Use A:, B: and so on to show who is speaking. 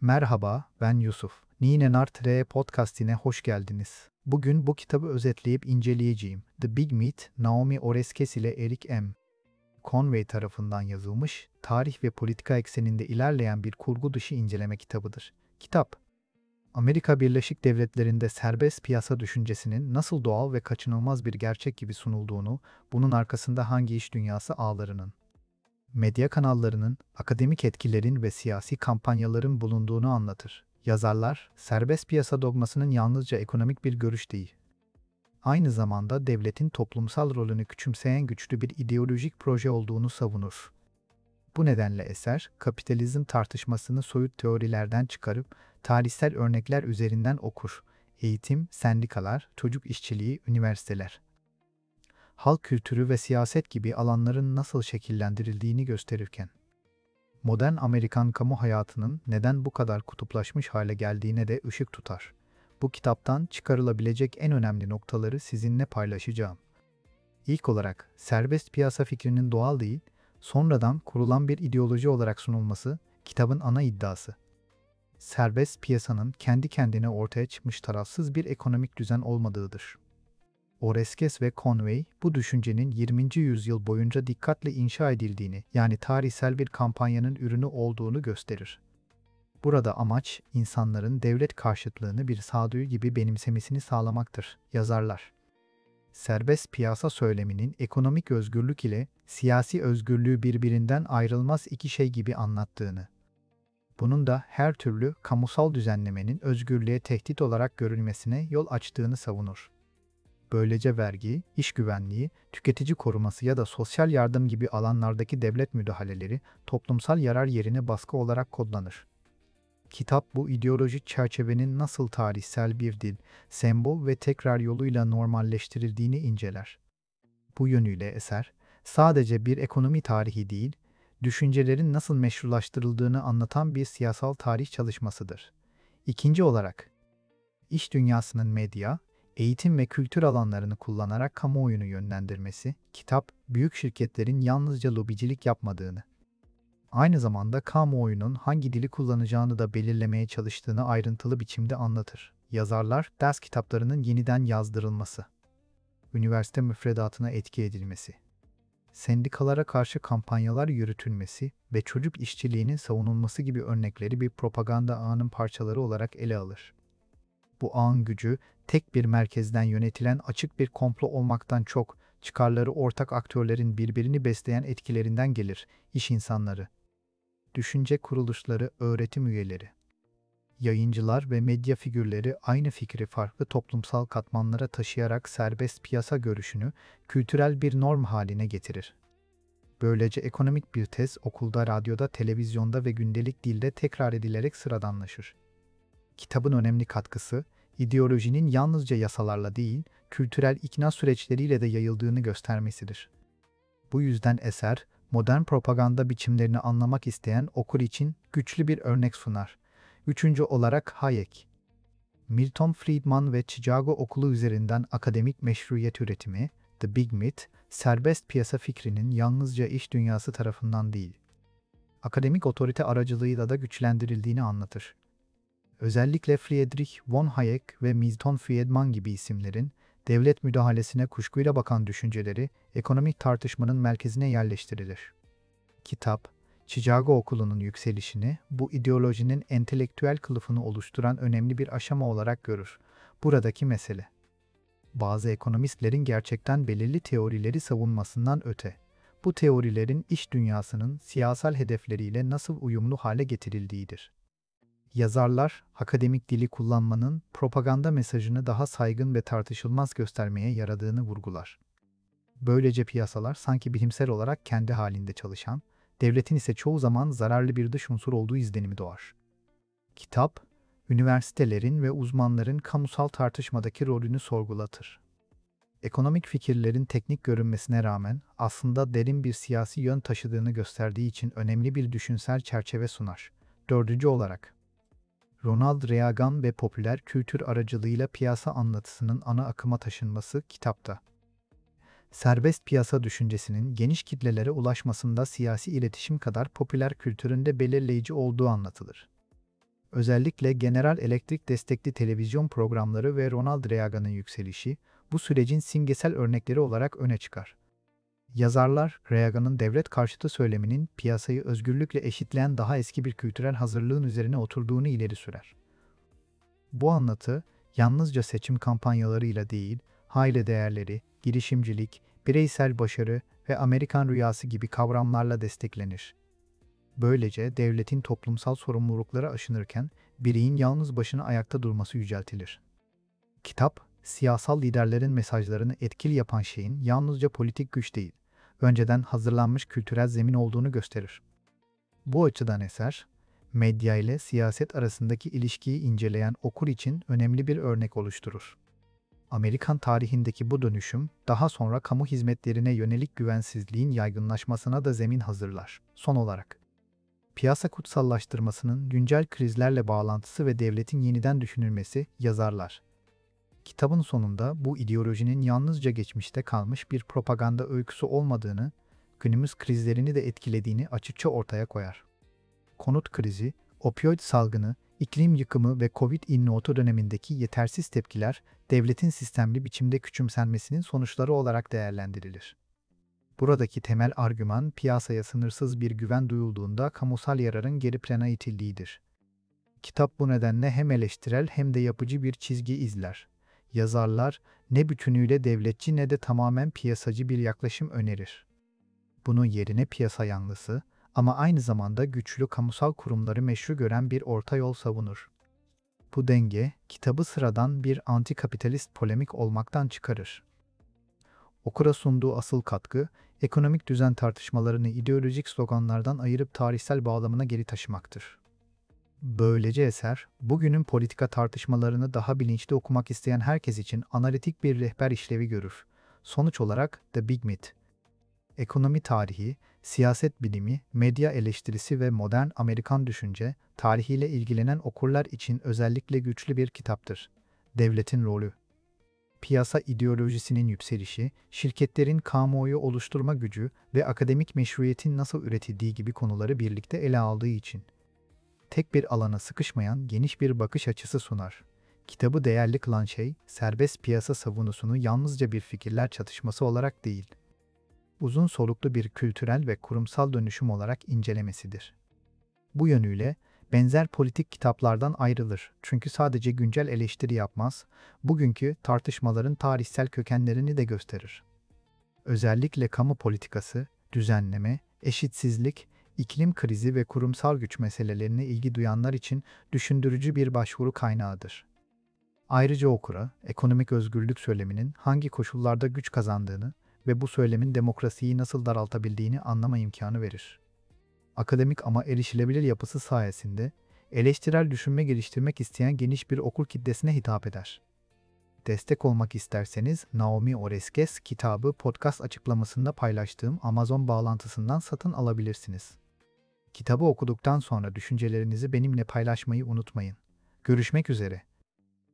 A: Merhaba, ben Yusuf. Nine Nart podcastine hoş geldiniz. Bugün bu kitabı özetleyip inceleyeceğim. The Big Meat, Naomi Oreskes ile Eric M. Conway tarafından yazılmış, tarih ve politika ekseninde ilerleyen bir kurgu dışı inceleme kitabıdır. Kitap, Amerika Birleşik Devletleri'nde serbest piyasa düşüncesinin nasıl doğal ve kaçınılmaz bir gerçek gibi sunulduğunu, bunun arkasında hangi iş dünyası ağlarının, medya kanallarının, akademik etkilerin ve siyasi kampanyaların bulunduğunu anlatır. Yazarlar, serbest piyasa dogmasının yalnızca ekonomik bir görüş değil, aynı zamanda devletin toplumsal rolünü küçümseyen güçlü bir ideolojik proje olduğunu savunur. Bu nedenle eser, kapitalizm tartışmasını soyut teorilerden çıkarıp, tarihsel örnekler üzerinden okur. Eğitim, sendikalar, çocuk işçiliği, üniversiteler, halk kültürü ve siyaset gibi alanların nasıl şekillendirildiğini gösterirken, modern Amerikan kamu hayatının neden bu kadar kutuplaşmış hale geldiğine de ışık tutar. Bu kitaptan çıkarılabilecek en önemli noktaları sizinle paylaşacağım. İlk olarak, serbest piyasa fikrinin doğal değil, sonradan kurulan bir ideoloji olarak sunulması, kitabın ana iddiası. Serbest piyasanın kendi kendine ortaya çıkmış tarafsız bir ekonomik düzen olmadığıdır. Oreskes ve Conway, bu düşüncenin 20. yüzyıl boyunca dikkatle inşa edildiğini, yani tarihsel bir kampanyanın ürünü olduğunu gösterir. Burada amaç, insanların devlet karşıtlığını bir sağduyu gibi benimsemesini sağlamaktır, yazarlar. Serbest piyasa söyleminin ekonomik özgürlük ile siyasi özgürlüğü birbirinden ayrılmaz iki şey gibi anlattığını, bunun da her türlü kamusal düzenlemenin özgürlüğe tehdit olarak görülmesine yol açtığını savunur. Böylece vergi, iş güvenliği, tüketici koruması ya da sosyal yardım gibi alanlardaki devlet müdahaleleri toplumsal yarar yerine baskı olarak kodlanır. Kitap bu ideolojik çerçevenin nasıl tarihsel bir dil, sembol ve tekrar yoluyla normalleştirildiğini inceler. Bu yönüyle eser, sadece bir ekonomi tarihi değil, düşüncelerin nasıl meşrulaştırıldığını anlatan bir siyasal tarih çalışmasıdır. İkinci olarak, iş dünyasının medya, eğitim ve kültür alanlarını kullanarak kamuoyunu yönlendirmesi, kitap, büyük şirketlerin yalnızca lobicilik yapmadığını, aynı zamanda kamuoyunun hangi dili kullanacağını da belirlemeye çalıştığını ayrıntılı biçimde anlatır. Yazarlar, ders kitaplarının yeniden yazdırılması, üniversite müfredatına etki edilmesi, sendikalara karşı kampanyalar yürütülmesi ve çocuk işçiliğinin savunulması gibi örnekleri bir propaganda ağının parçaları olarak ele alır. Bu ağın gücü, tek bir merkezden yönetilen açık bir komplo olmaktan çok, çıkarları ortak aktörlerin birbirini besleyen etkilerinden gelir, iş insanları, düşünce kuruluşları, öğretim üyeleri, yayıncılar ve medya figürleri aynı fikri farklı toplumsal katmanlara taşıyarak serbest piyasa görüşünü kültürel bir norm haline getirir. Böylece ekonomik bir tez okulda, radyoda, televizyonda ve gündelik dilde tekrar edilerek sıradanlaşır. Kitabın önemli katkısı, ideolojinin yalnızca yasalarla değil, kültürel ikna süreçleriyle de yayıldığını göstermesidir. Bu yüzden eser, modern propaganda biçimlerini anlamak isteyen okur için güçlü bir örnek sunar. Üçüncü olarak Hayek. Milton Friedman ve Chicago Okulu üzerinden akademik meşruiyet üretimi, The Big Meat, serbest piyasa fikrinin yalnızca iş dünyası tarafından değil, akademik otorite aracılığıyla da güçlendirildiğini anlatır. Özellikle Friedrich von Hayek ve Milton Friedman gibi isimlerin devlet müdahalesine kuşkuyla bakan düşünceleri ekonomik tartışmanın merkezine yerleştirilir. Kitap, Chicago Okulu'nun yükselişini bu ideolojinin entelektüel kılıfını oluşturan önemli bir aşama olarak görür. Buradaki mesele, bazı ekonomistlerin gerçekten belirli teorileri savunmasından öte, bu teorilerin iş dünyasının siyasal hedefleriyle nasıl uyumlu hale getirildiğidir. Yazarlar, akademik dili kullanmanın propaganda mesajını daha saygın ve tartışılmaz göstermeye yaradığını vurgular. Böylece piyasalar sanki bilimsel olarak kendi halinde çalışan, devletin ise çoğu zaman zararlı bir dış unsur olduğu izlenimi doğar. Kitap, üniversitelerin ve uzmanların kamusal tartışmadaki rolünü sorgulatır. Ekonomik fikirlerin teknik görünmesine rağmen aslında derin bir siyasi yön taşıdığını gösterdiği için önemli bir düşünsel çerçeve sunar. Dördüncü olarak, Ronald Reagan ve popüler kültür aracılığıyla piyasa anlatısının ana akıma taşınması kitapta. Serbest piyasa düşüncesinin geniş kitlelere ulaşmasında siyasi iletişim kadar popüler kültürün de belirleyici olduğu anlatılır. özellikle General Electric destekli televizyon programları ve Ronald Reagan'ın yükselişi, bu sürecin simgesel örnekleri olarak öne çıkar. Yazarlar, Reagan'ın devlet karşıtı söyleminin piyasayı özgürlükle eşitleyen daha eski bir kültürel hazırlığın üzerine oturduğunu ileri sürer. Bu anlatı, yalnızca seçim kampanyalarıyla değil, aile değerleri, girişimcilik, bireysel başarı ve Amerikan rüyası gibi kavramlarla desteklenir. Böylece devletin toplumsal sorumlulukları aşınırken bireyin yalnız başına ayakta durması yüceltilir. Kitap, siyasal liderlerin mesajlarını etkili yapan şeyin yalnızca politik güç değil, önceden hazırlanmış kültürel zemin olduğunu gösterir. Bu açıdan eser, medya ile siyaset arasındaki ilişkiyi inceleyen okur için önemli bir örnek oluşturur. Amerikan tarihindeki bu dönüşüm, daha sonra kamu hizmetlerine yönelik güvensizliğin yaygınlaşmasına da zemin hazırlar. Son olarak, piyasa kutsallaştırmasının güncel krizlerle bağlantısı ve devletin yeniden düşünülmesi yazarlar. Kitabın sonunda bu ideolojinin yalnızca geçmişte kalmış bir propaganda öyküsü olmadığını, günümüz krizlerini de etkilediğini açıkça ortaya koyar. Konut krizi, opioid salgını, iklim yıkımı ve Covid-19 dönemindeki yetersiz tepkiler, devletin sistemli biçimde küçümsenmesinin sonuçları olarak değerlendirilir. Buradaki temel argüman, piyasaya sınırsız bir güven duyulduğunda kamusal yararın geri plana itildiğidir. Kitap bu nedenle hem eleştirel hem de yapıcı bir çizgi izler. Yazarlar, ne bütünüyle devletçi ne de tamamen piyasacı bir yaklaşım önerir. Bunun yerine piyasa yanlısı ama aynı zamanda güçlü kamusal kurumları meşru gören bir orta yol savunur. Bu denge, kitabı sıradan bir antikapitalist polemik olmaktan çıkarır. Okura sunduğu asıl katkı, ekonomik düzen tartışmalarını ideolojik sloganlardan ayırıp tarihsel bağlamına geri taşımaktır. Böylece eser, bugünün politika tartışmalarını daha bilinçli okumak isteyen herkes için analitik bir rehber işlevi görür. Sonuç olarak The Big Myth, ekonomi tarihi, siyaset bilimi, medya eleştirisi ve modern Amerikan düşünce tarihiyle ilgilenen okurlar için özellikle güçlü bir kitaptır. Devletin rolü, piyasa ideolojisinin yükselişi, şirketlerin kamuoyu oluşturma gücü ve akademik meşruiyetin nasıl üretildiği gibi konuları birlikte ele aldığı için tek bir alana sıkışmayan geniş bir bakış açısı sunar. Kitabı değerli kılan şey, serbest piyasa savunusunu yalnızca bir fikirler çatışması olarak değil, uzun soluklu bir kültürel ve kurumsal dönüşüm olarak incelemesidir. Bu yönüyle, benzer politik kitaplardan ayrılır çünkü sadece güncel eleştiri yapmaz, bugünkü tartışmaların tarihsel kökenlerini de gösterir. Özellikle kamu politikası, düzenleme, eşitsizlik, iklim krizi ve kurumsal güç meselelerine ilgi duyanlar için düşündürücü bir başvuru kaynağıdır. Ayrıca okura, ekonomik özgürlük söyleminin hangi koşullarda güç kazandığını ve bu söylemin demokrasiyi nasıl daraltabildiğini anlama imkanı verir. Akademik ama erişilebilir yapısı sayesinde, eleştirel düşünme geliştirmek isteyen geniş bir okur kitlesine hitap eder. Destek olmak isterseniz Naomi Oreskes kitabı podcast açıklamasında paylaştığım Amazon bağlantısından satın alabilirsiniz. Kitabı okuduktan sonra düşüncelerinizi benimle paylaşmayı unutmayın. Görüşmek üzere.